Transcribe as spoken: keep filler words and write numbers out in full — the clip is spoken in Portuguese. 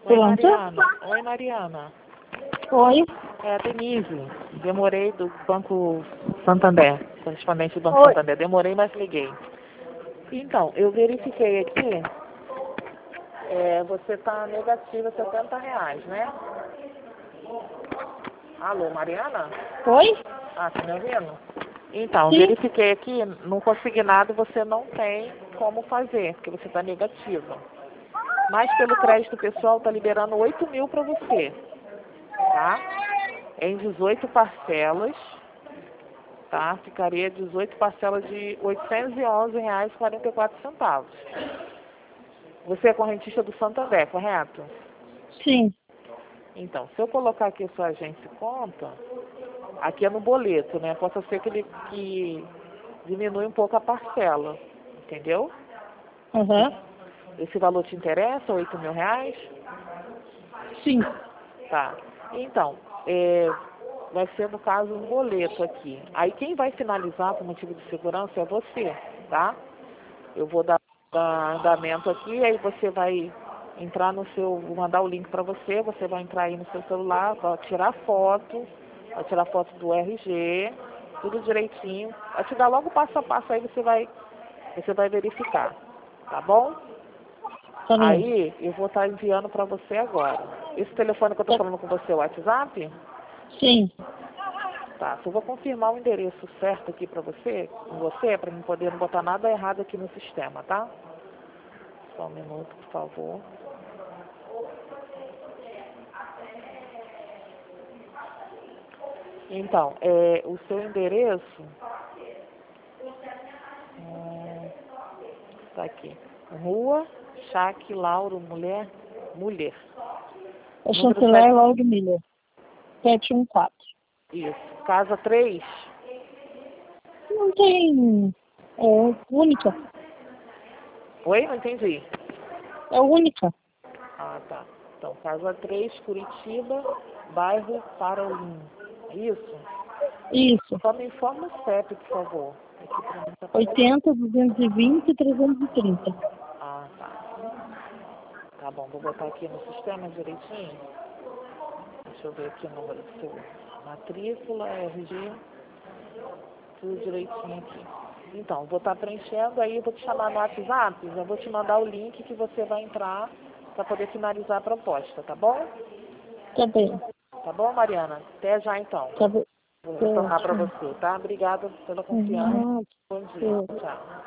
Oi, Pronto? Mariana. Oi, Mariana. Oi. É a Denise. Demorei do Banco Santander, correspondente do Banco Oi. Santander. Demorei, mas liguei. Então, eu verifiquei aqui, é, você está negativa setenta reais, né? Alô, Mariana? Oi? Ah, tá me ouvindo? Então, Sim. verifiquei aqui, no consignado você não tem como fazer, porque você está negativa. Mas pelo crédito pessoal está liberando oito mil para você, tá? Em dezoito parcelas, tá? Ficaria dezoito parcelas de oitocentos e onze reais e quarenta e quatro centavos. Você é correntista do Santander, correto? Sim. Então, se eu colocar aqui a sua agência e conta, aqui é no boleto, né? Pode ser que ele que diminui um pouco a parcela, entendeu? Aham. Esse valor te interessa, oito mil reais? Sim. Tá. Então, é, vai ser no caso um boleto aqui. Aí quem vai finalizar por motivo de segurança é você, tá? Eu vou dar, dar andamento aqui, aí você vai entrar no seu, vou mandar o link para você, você vai entrar aí no seu celular, vai tirar foto, vai tirar foto do R G, tudo direitinho. Vai te dar logo passo a passo, aí você vai, você vai verificar, tá bom? Tá bem. Aí eu vou estar enviando para você agora. Esse telefone que eu estou Tá. falando com você é o WhatsApp? Sim. Tá, só vou confirmar o endereço certo aqui para você, com você, para não poder não botar nada errado aqui no sistema, tá? Só um minuto, por favor. Então, é, o seu endereço hum, tá aqui. Rua Chaque Lauro Mulher Mulher. É Número chanceler sete. Lauro Miller. sete um quatro. Isso. Casa três. Não tem... É única. Oi, não entendi. É única. Ah, tá. Então, Casa três, Curitiba, bairro Parolim. É isso? Isso. Só me informa o C E P, por favor. Aqui pra mim tá aparecendo. oitenta, duzentos e vinte, trezentos e trinta. Ah, tá. Tá bom, vou botar aqui no sistema direitinho. Deixa eu ver aqui o número do seu matrícula, R G, tudo direitinho aqui. Então, vou estar preenchendo, aí eu vou te chamar no WhatsApp, já vou te mandar o link que você vai entrar para poder finalizar a proposta, tá bom? Tá bem. Tá bom, Mariana? Até já então. Tá bem. Vou retornar para Ótimo. você, tá? Obrigada pela confiança. Uhum. Bom dia. Sim. Tchau.